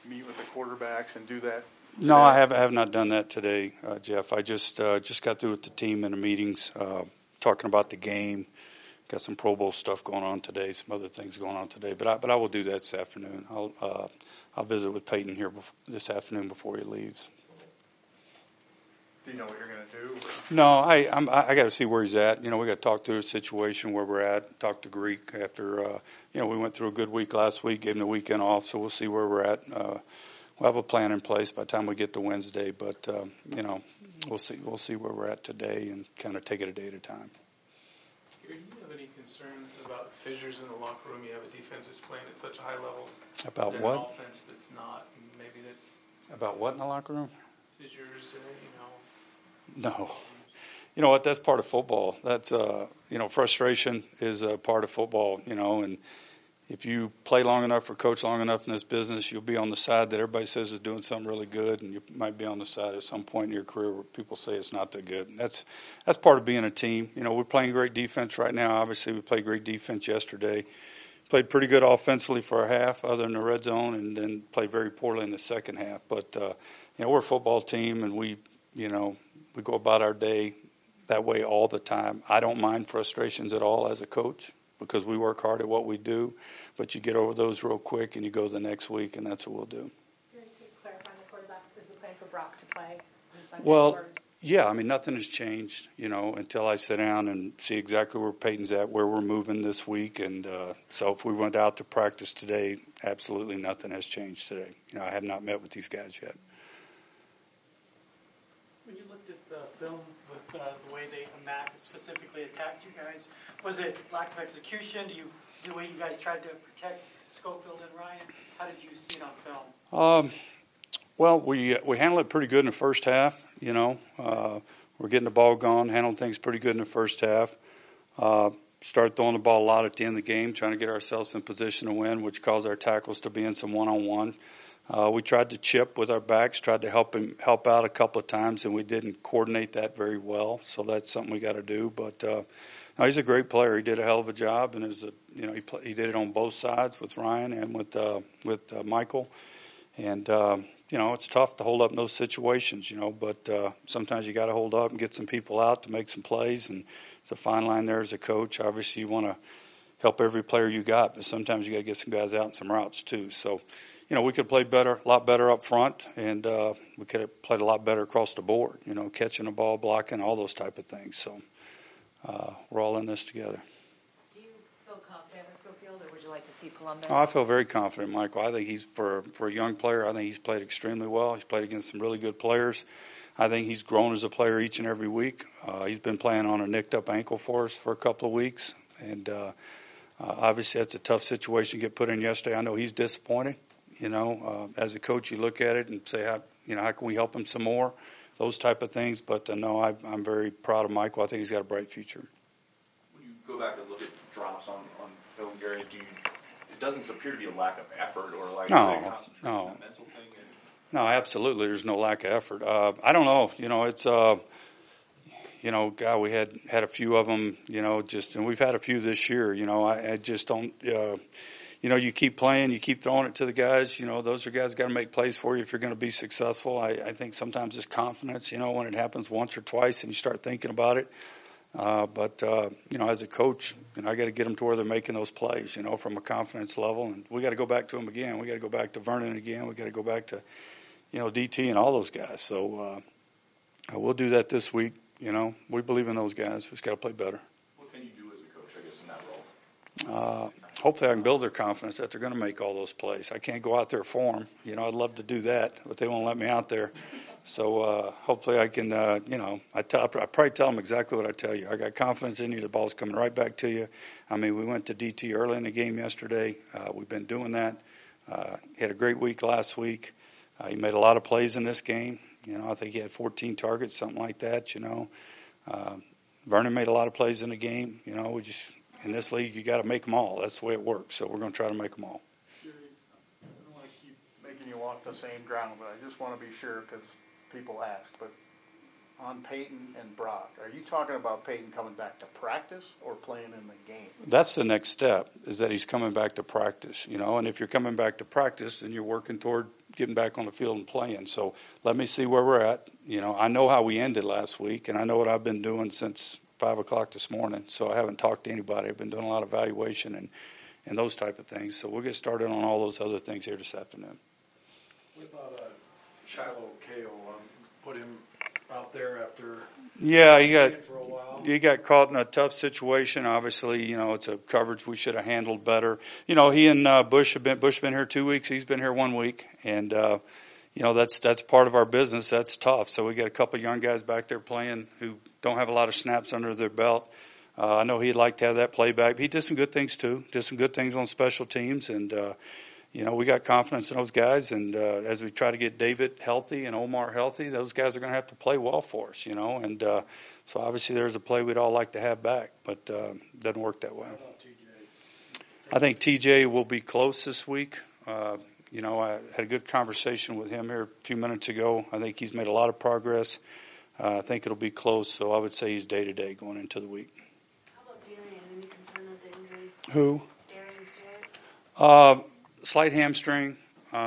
meet with the quarterbacks and do that? No, I have not done that today, Jeff. I just got through with the team in the meetings, talking about the game. Got some Pro Bowl stuff going on today, some other things going on today. But I will do that this afternoon. I'll visit with Peyton here this afternoon before he leaves. Do you know what you're going to do? No, I got to see where he's at. We got to talk through the situation where we're at. Talk to Greek after we went through a good week last week, gave him the weekend off, so we'll see where we're at. We'll have a plan in place by the time we get to Wednesday, but we'll see where we're at today and kind of take it a day at a time. Gary, do you have any concern about fissures in the locker room? You have a defense that's playing at such a high level. About what? An offense that's not. Maybe that. About what in the locker room? Fissures, No. You know what? That's part of football. That's frustration is a part of football. And if you play long enough or coach long enough in this business, you'll be on the side that everybody says is doing something really good, and you might be on the side at some point in your career where people say it's not that good. And that's part of being a team. We're playing great defense right now. Obviously, we played great defense yesterday. Played pretty good offensively for a half, other than the red zone, and then played very poorly in the second half. But we're a football team, and we go about our day that way all the time. I don't mind frustrations at all as a coach, because we work hard at what we do, but you get over those real quick and you go the next week, and that's what we'll do. To clarify on the quarterbacks, is the plan for Brock to play on Sunday? Well, yeah, nothing has changed, until I sit down and see exactly where Peyton's at, where we're moving this week. And so if we went out to practice today, absolutely nothing has changed today. I have not met with these guys yet. When you looked at the film with the way Matt specifically attacked you guys, was it lack of execution? The way you guys tried to protect Schofield and Ryan? How did you see it on film? Well, we handled it pretty good in the first half. We're getting the ball gone, handled things pretty good in the first half. Started throwing the ball a lot at the end of the game, trying to get ourselves in position to win, which caused our tackles to be in some one-on-one. We tried to chip with our backs, tried to help out a couple of times, and we didn't coordinate that very well. So that's something we got to do. But no, he's a great player. He did a hell of a job, and he did it on both sides with Ryan and with Michael. And it's tough to hold up in those situations, But sometimes you got to hold up and get some people out to make some plays, and it's a fine line there as a coach. Obviously, you want to help every player you got, but sometimes you got to get some guys out in some routes too. So. We could play better, a lot better up front, and we could have played a lot better across the board, catching the ball, blocking, all those type of things. So we're all in this together. Do you feel confident with Schofield, or would you like to see Columbus? I feel very confident, Michael. I think he's, for a young player, I think he's played extremely well. He's played against some really good players. I think he's grown as a player each and every week. He's been playing on a nicked-up ankle for us for a couple of weeks, and obviously that's a tough situation to get put in yesterday. I know he's disappointed. As a coach, you look at it and say, how can we help him some more? Those type of things. But no, I'm very proud of Michael. I think he's got a bright future. When you go back and look at drops on film, Gary, it doesn't appear to be a lack of effort or like a concentration, a mental thing? No, absolutely. There's no lack of effort. I don't know. It's God, we had a few of them. And we've had a few this year. I just don't. You keep playing, you keep throwing it to the guys. Those are guys got to make plays for you if you're going to be successful. I think sometimes it's confidence, when it happens once or twice and you start thinking about it. But as a coach, I got to get them to where they're making those plays, from a confidence level. And we got to go back to them again. We got to go back to Vernon again. We got to go back to, DT and all those guys. So we'll do that this week. We believe in those guys. We just got to play better. What can you do as a coach, I guess, in that role? Hopefully I can build their confidence that they're going to make all those plays. I can't go out there for them. I'd love to do that, but they won't let me out there. So hopefully I can, I probably tell them exactly what I tell you. I got confidence in you. The ball's coming right back to you. We went to DT early in the game yesterday. We've been doing that. He had a great week last week. He made a lot of plays in this game. I think he had 14 targets, something like that, Vernon made a lot of plays in the game. In this league, you got to make them all. That's the way it works. So we're going to try to make them all. I don't want to keep making you walk the same ground, but I just want to be sure because people ask. But on Peyton and Brock, are you talking about Peyton coming back to practice or playing in the game? That's the next step, is that he's coming back to practice, and if you're coming back to practice, then you're working toward getting back on the field and playing. So let me see where we're at. I know how we ended last week, and I know what I've been doing since 5 o'clock this morning. So I haven't talked to anybody. I've been doing a lot of evaluation and those type of things. So we'll get started on all those other things here this afternoon. What about Shiloh Kale? Put him out there after Yeah, for a while. he got caught in a tough situation. Obviously, it's a coverage we should have handled better. He and Bush been here 2 weeks. He's been here 1 week, and that's part of our business. That's tough. So we got a couple young guys back there playing who don't have a lot of snaps under their belt. I know he'd like to have that play back. He did some good things too. Did some good things on special teams, and we got confidence in those guys. And as we try to get David healthy and Omar healthy, those guys are going to have to play well for us. And so obviously there's a play we'd all like to have back, but doesn't work that way. How about TJ? I think TJ will be close this week. I had a good conversation with him here a few minutes ago. I think he's made a lot of progress. I think it'll be close, so I would say he's day-to-day going into the week. How about Darian? Any concern with the injury? Who? Darian Stewart? Slight hamstring.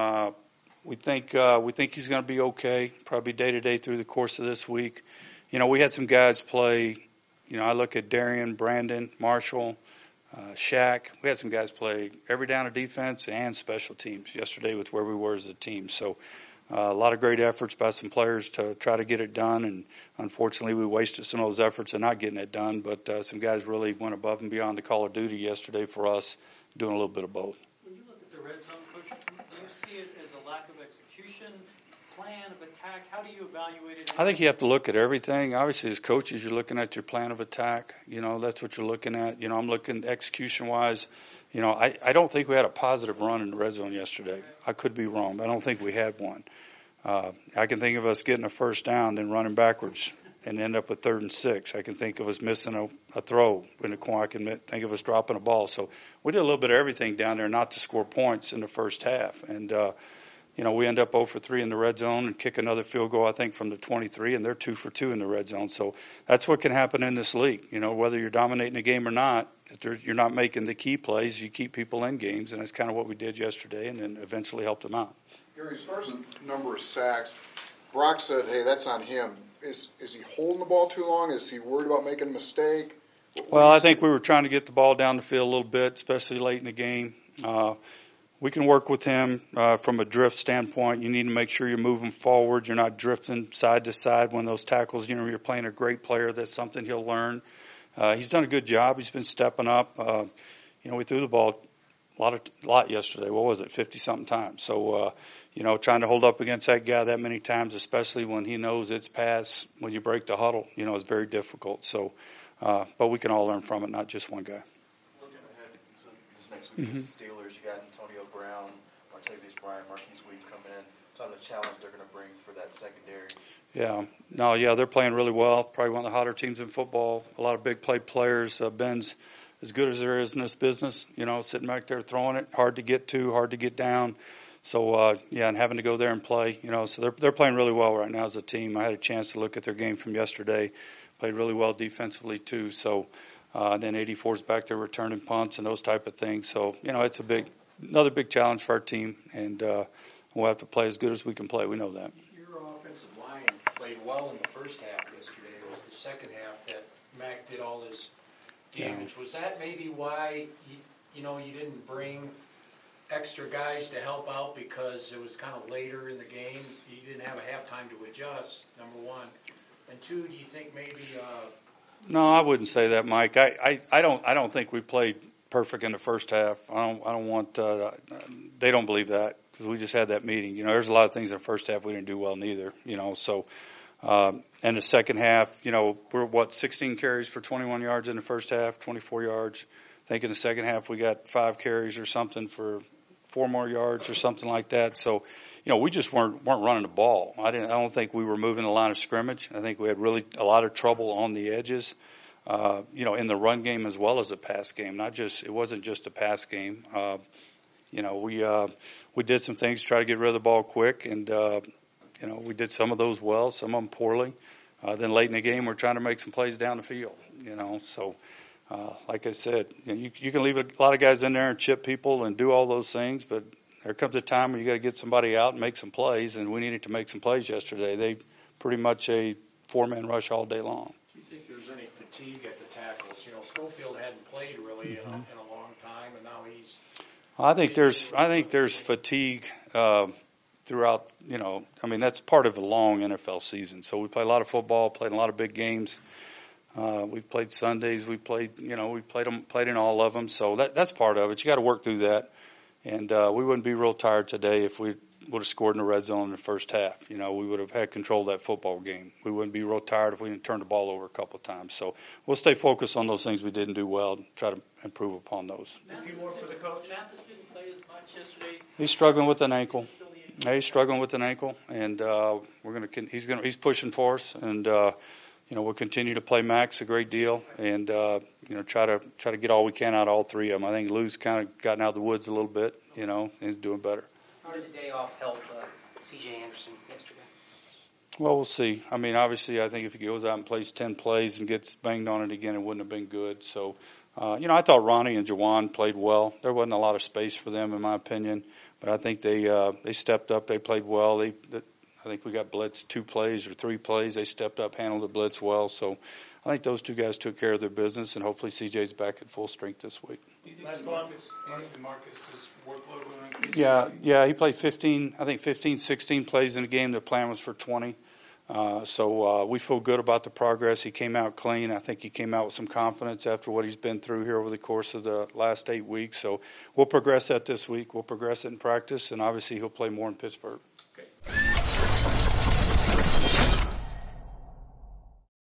We think he's going to be okay, probably day-to-day through the course of this week. We had some guys play. I look at Darian, Brandon, Marshall, Shaq. We had some guys play every down of defense and special teams yesterday with where we were as a team. So a lot of great efforts by some players to try to get it done, and unfortunately we wasted some of those efforts in not getting it done. But some guys really went above and beyond the call of duty yesterday for us, doing a little bit of both. When you look at the red zone, Coach, do you see it as a lack of execution, plan of attack? How do you evaluate it? I think you have to look at everything. Obviously, as coaches, you're looking at your plan of attack. That's what you're looking at. I'm looking execution-wise. I don't think we had a positive run in the red zone yesterday. I could be wrong, but I don't think we had one. I can think of us getting a first down, then running backwards and end up with 3rd and 6. I can think of us missing a throw in the corner. I can think of us dropping a ball. So we did a little bit of everything down there not to score points in the first half. And, we end up 0 for 3 in the red zone and kick another field goal, I think, from the 23, and they're 2 for 2 in the red zone. So that's what can happen in this league. Whether you're dominating the game or not, if you're not making the key plays, you keep people in games, and that's kind of what we did yesterday and then eventually helped them out. Gary, as far as the number of sacks, Brock said, hey, that's on him. Is he holding the ball too long? Is he worried about making a mistake? Well, I think we were trying to get the ball down the field a little bit, especially late in the game. We can work with him from a drift standpoint. You need to make sure you're moving forward. You're not drifting side to side when those tackles, you're playing a great player. That's something he'll learn. He's done a good job. He's been stepping up. We threw the ball a lot yesterday. What was it, 50-something times? So, trying to hold up against that guy that many times, especially when he knows it's pass, when you break the huddle, is very difficult. So, but we can all learn from it, not just one guy. Looking ahead, so this next week is the Steelers. You got Antonio Brown, Martavis Bryant, Marquise Weed coming in. Talking about the challenge they're going to bring for that secondary. Yeah, they're playing really well. Probably one of the hotter teams in football. A lot of big play players. Ben's as good as there is in this business. Sitting back there throwing it, hard to get to, hard to get down. So and having to go there and play. So they're playing really well right now as a team. I had a chance to look at their game from yesterday. Played really well defensively too. So then 84's back there returning punts and those type of things. So it's another big challenge for our team, and we'll have to play as good as we can play. We know that. Your offensive line played well in the first half yesterday. It was the second half that Mac did all his damage. Was that maybe why you didn't bring extra guys to help out because it was kind of later in the game? You didn't have a halftime to adjust, number one. And two, do you think maybe No, I wouldn't say that, Mike. I don't think we played perfect in the first half. I don't want they don't believe that because we just had that meeting. There's a lot of things in the first half we didn't do well neither. So and the second half, we're 16 carries for 21 yards in the first half, 24 yards. I think in the second half we got 5 carries or something for 4 more yards or something like that. So, we just weren't running the ball. I don't think we were moving the line of scrimmage. I think we had really a lot of trouble on the edges, in the run game as well as the pass game. It wasn't just a pass game. We did some things to try to get rid of the ball quick, and we did some of those well, some of them poorly. Then late in the game, we're trying to make some plays down the field, you know. So, like I said, you can leave a lot of guys in there and chip people and do all those things, but there comes a time when you got to get somebody out and make some plays, and we needed to make some plays yesterday. They pretty much a four-man rush all day long. Do you think there's any fatigue at the tackles? You know, Schofield hadn't played really in a long time, and now he's. I think there's fatigue throughout. You know, I mean that's part of a long NFL season. So we play a lot of football, played a lot of big games. We've played Sundays. We played in all of them. So that's part of it. You got to work through that. And we wouldn't be real tired today if we would have scored in the red zone in the first half. You know, we would have had control of that football game. We wouldn't be real tired if we didn't turn the ball over a couple of times. So we'll stay focused on those things we didn't do well and try to improve upon those. A few more for the coach. Mathis didn't play as much yesterday. He's struggling with an ankle. He's struggling with an ankle, and he's pushing for us, and we'll continue to play Max a great deal, and try to get all we can out of all three of them. I think Lou's kind of gotten out of the woods a little bit, and he's doing better. How did the day off help C.J. Anderson yesterday? Well, we'll see. I mean, obviously, I think if he goes out and plays 10 plays and gets banged on it again, it wouldn't have been good. So, I thought Ronnie and Jawan played well. There wasn't a lot of space for them, in my opinion, but I think they stepped up. They played well. I think we got blitz 2 plays or 3 plays. They stepped up, handled the blitz well. So I think those two guys took care of their business, and hopefully CJ's back at full strength this week. Do you think Marcus's workload will increase? Yeah, he played 16 plays in the game. The plan was for 20. So we feel good about the progress. He came out clean. I think he came out with some confidence after what he's been through here over the course of the last 8 weeks. So we'll progress that this week. We'll progress it in practice, and obviously he'll play more in Pittsburgh.